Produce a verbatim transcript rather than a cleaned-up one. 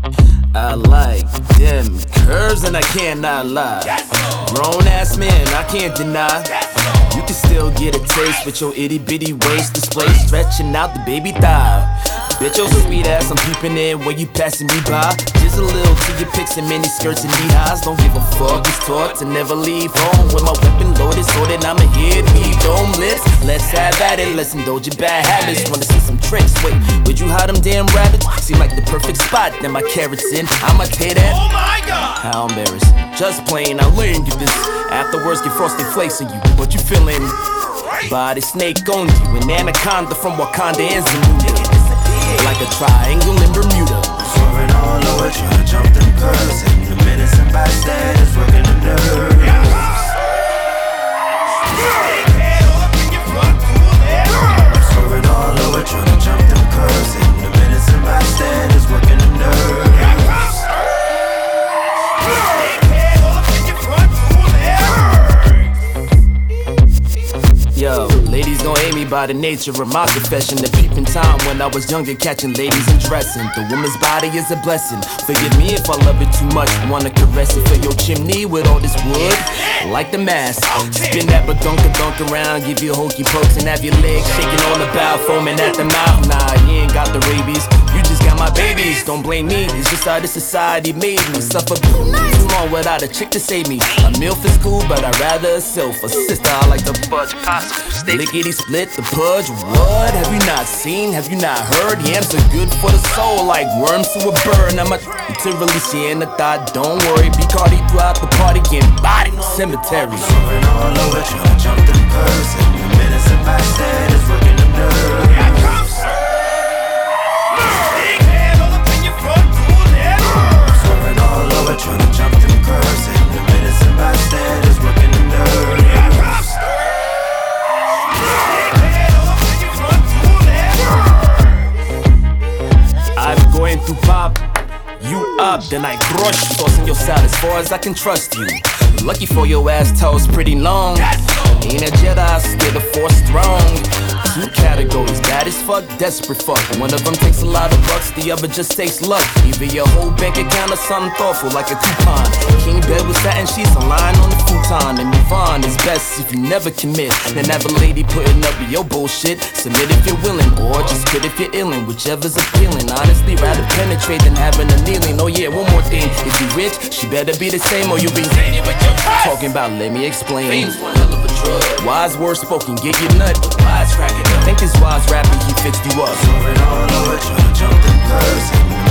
I like them curves and I cannot lie. Grown ass man, I can't deny. You can still get a taste with your itty bitty waist display, stretching out the baby thigh. Bitch, your sweet ass, I'm peeping in when you passing me by. Just a little to your pics and mini skirts and knee highs. Don't give a fuck, it's taught to never leave home with my weapon loaded so that I'ma hit me dome lips. Let's have at it, let's indulge your bad habits. Wanna see some tricks, wait, would you hide them damn rabbits? Seem like the perfect spot, then my carrots in, I'ma tear that. Oh my god! How embarrassing, just plain, I learned you this. Afterwards get frosted flakes on you, but you feeling body snake on you. An anaconda from Wakanda and Zamunda, like a triangle in Bermuda. Swerving all over, trying to jump them curves. And the minutes and bystanders working the nerves. Swerving all over, trying to jump them curves. And the minutes and bystanders working the nerves. Yo, ladies gon' hate me by the nature of my profession. The peeping time when I was younger, catching ladies and dressing. The woman's body is a blessing. Forgive me if I love it too much. Wanna caress it for your chimney with all this wood, like the mask. Spin that badunka dunk around, give you hokey pokes and have your legs shaking all about, foaming at the mouth. Nah, you ain't got the rabies, you just got my babies. Don't blame me, it's just how this society made me suffer too long without a chick to save me. A MILF is cool, but I'd rather a sylph. A sister, I like the fudge pasta. Lickety split the pudge. What have you not seen? Have you not heard? Yams are good for the soul, like worms to a bird. I'm a to really seeing the thought. Don't worry, be cardi throughout the party, getting body in the cemetery. Swerving all over, trying to jump them curves. And the minutes and bystanders working the nerves. Swerving all over, trying to jump them curves. And the minutes and bystanders working the nerves. I'm going to pop you up, then I crush you, tossing your salad as far as I can trust you. Lucky for your ass toes pretty long. Ain't a Jedi, still the force strong. Two categories, bad as fuck, desperate fuck. One of them takes a lot of bucks, the other just takes luck. Either your whole bank account or something thoughtful like a coupon. King bed with satin sheets, a line on the futon. And move on is best if you never commit. Then have a lady putting up with your bullshit. Submit if you're willing, or just quit if you're illin'. Whichever's appealing, honestly rather penetrate than having a kneeling. Oh yeah, one more thing, if you rich, she better be the same or you be talking about, let me explain. Wise words spoken, get your nut. Wise cracking up. Think this wise rapping, he fixed you up. Swerving all over, trying to jump them curves.